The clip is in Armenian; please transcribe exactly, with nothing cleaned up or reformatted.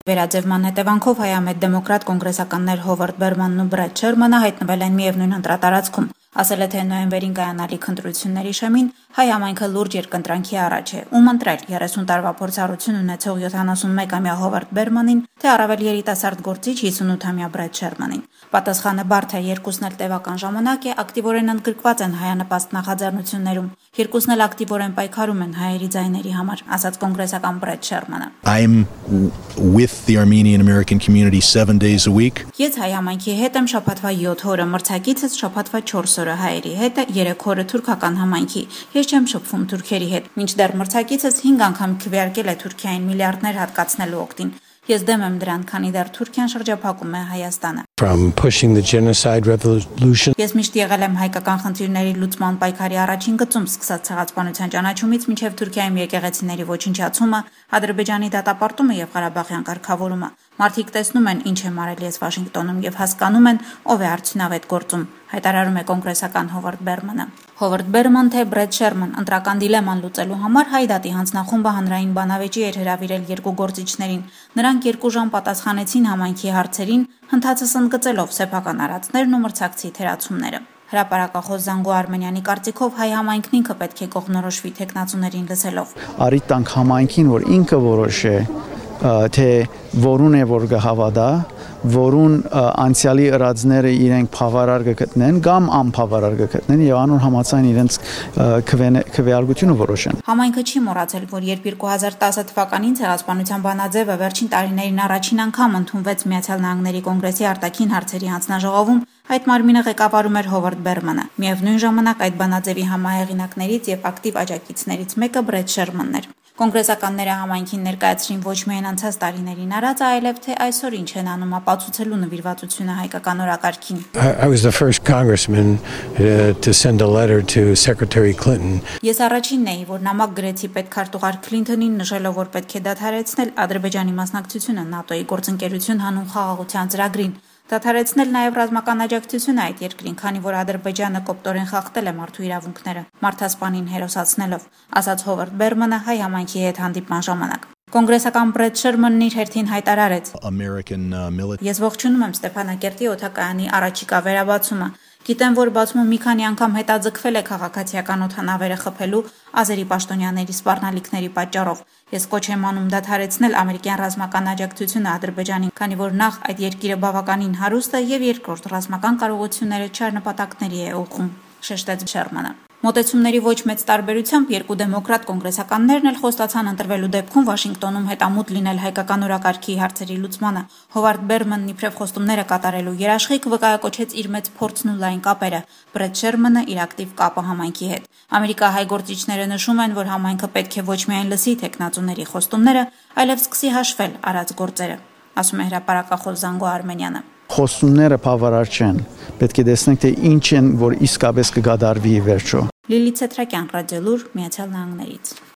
Վերաձևման հետևանքով հայամետ դեմոկրատ կոնգրեսականներ Հովարդ Բերմանն ու Բրեդ Շերմանը հայտնվել են միևնույն ընտրատարածքում։ Ասել է, թե նոյեմբերին կայանալիք ընտրությունների շեմին հայ համայնքը լուրջ երկընտրանքի առաջ է, ում ընտրել երեսուն տարվա փորձառություն ունեցող յոթանասունմեկամյա Հովարդ Բերմանին, թե առավել երիտասարդ գործիչ հիսունութամյա Բրեդ Շերմանին։ Պատասխանը բարդ է, երկուսն էլ տևական ժամանակ է, ակտիվորեն ընդգրկված են հայանպաստ նախաձեռնություններում, երկուսն էլ ակտիվորեն պայքարում են հայերի ձայների համար, ասաց կոնգրեսական Բրեդ Շերմանը։ I'm with the Armenian American community seven days a week. Ես հայ համայնքի հետ եմ շաբաթվա յոթ օրը, մրցակիցս շաբաթվա չորս օրը հայերի հետ, երեք օրը թուրքական համայնքի։ Ես չեմ շփվում թուրքերի հետ, մինչդեռ մրցակիցս հինգ անգամ քվեարկել է Թուրքիային միլիարդներ հատկացնելու օգտին։ Ես դեմ եմ դրան, քանի դեռ Թուրքիան շրջափակում է Հայաստանը։ From pushing the genocide revolution. Ես միշտ եղել եմ հայկական խնդիրների լուծման պայքարի առաջին գծում, սկսած ցեղասպանության ճանաչումից մինչև Թուրքիայում եկեղեցիների ոչնչացումը, Ադրբեջանի դատապարտումը եւ Ղարաբաղյան կարգավորումը։ Մարդիկ տեսնում են, ինչ է մարել ես Վաշինգտոնում եւ հասկանում են, ով է արդյունավետ գործում, հայտարարում է կոնգրեսական Հովարդ Բերմանը։ Հովարդ Բերման թե Բրեդ Շերման ընտրական դիլեման լուծելու համար Հայ դատի հանձնախումբը հանրային բանավեճի էր հրավիրել երկու գործիչներին։ Նրանք երկու ժամ պատասխանեցին համայնքի հարցերին, հնդածս ընդգծելով սեփական արածներն ու մրցակցի թերացումները։ Հրապարակախոս Զանգո Արմենյանի կարծիքով հայ համայնքն ինքը պետք է կողմնորոշվի թեկնածուներին լսելով։ Արի տանք համայնքին, որ ինքը որոշե, թե որուն է որ կհավատա, որուն անցյալի ըրածները իրենք բավարար կգտնեն կամ անբավարար կգտնեն եւ անոր համաձայն իրենց քվեարկությունը որոշեն։ Համայնքը չի մոռացել, որ երբ երկու հազար տասը թվականին ցեղասպանության բանաձևը վերջին տարիներին առաջին անգամ ընդունվեց Միացյալ Նահանգների կոնգրեսի արտաքին հարցերի հանձնաժողովում, այդ մարմինը ղեկավարում էր Հովարդ Բերմանը։ Միևնույն ժամանակ այդ բանաձևի համահեղինակներից եւ ակտիվ աջակիցներից մեկը Բրեդ Շերմանն էր։ Կոնգրեսականները համայնքին ներկայացրին ոչ միայն անցած տարիներին արածը, այլև թե այսօր ինչ են անում ապացուցելու նվիրվածությունը հայկական օրակարգին։ I was the first congressman uh, to send a letter to Secretary Clinton. Ես առաջինն էի, որ նամակ գրեցի պետքարտուղար Քլինթոնին նշելով, որ պետք է դադարեցնել Ադրբեջանի մասնակցությունը ՆԱՏՕ-ի գործընկերություն հանուն խաղաղության ծրագրին։ Դադարեցնել նաև ռազմական աջակցությունը այդ երկրին, քանի որ Ադրբեջանը կոպտորեն խախտել է մարդու իրավունքները, մարդասպանին հերոսացնելով, ասաց Հովարդ Բերմանը հայ համայնքի հետ հանդիպման ժամանակ։ Կոնգրեսական Բրեդ Շերմանն իր հերթին հայտարարեց. Ես ողջունում եմ Ստեփանակերտի օդակայանի առաջիկա վերաբացումը։ Գիտեմ, որ բացումը մի քանի անգամ հետաձգվել է քաղաքացիական օդանավերը խփելու ազերի պաշտոնյաների սպառնալիքների պատճառով։ Ես կոչ եմ անում դադարեցնել ամերիկյան ռազմական աջակցությունը Ադրբեջանին, քանի որ նախ այդ երկիրը բավականին հարուստ է եւ երկրորդ ռազմական կարողությունները չար նպատակների է ուղղում, շեշտեց Շերմանը։ Մոտեցումների ոչ մեծ տարբերությամբ երկու դեմոկրատ կոնգրեսականներն էլ խոստացան ընտրվելու դեպքում Վաշինգտոնում հետամուտ լինել հայկական օրակարգի հարցերի լուծմանը։ Հովարդ Բերմանն իբրև խոստումները կատարելու երաշխիք վկայակոչեց իր մեծ փորձն ու լայն կապերը, Բրեդ Շերմանը իր ակտիվ կապը համայնքի հետ։ Ամերիկահայ գործիչները նշում են, որ համայնքը պետք է ոչ միայն լսի թեկնածուների խոստումները, այլև սկսի հաշվել արած գործերը, ասում է հրապարակախոս Զանգո Արմենյանը։ Խոստումները բավարար չեն։ Պետք է տեսնենք, թե ինչ են, որ իսկապես կգադարվի վերջո։ Լիլիթ Ցետրակյան, Ռադիոլուր, Միացյալ Նահանգներից։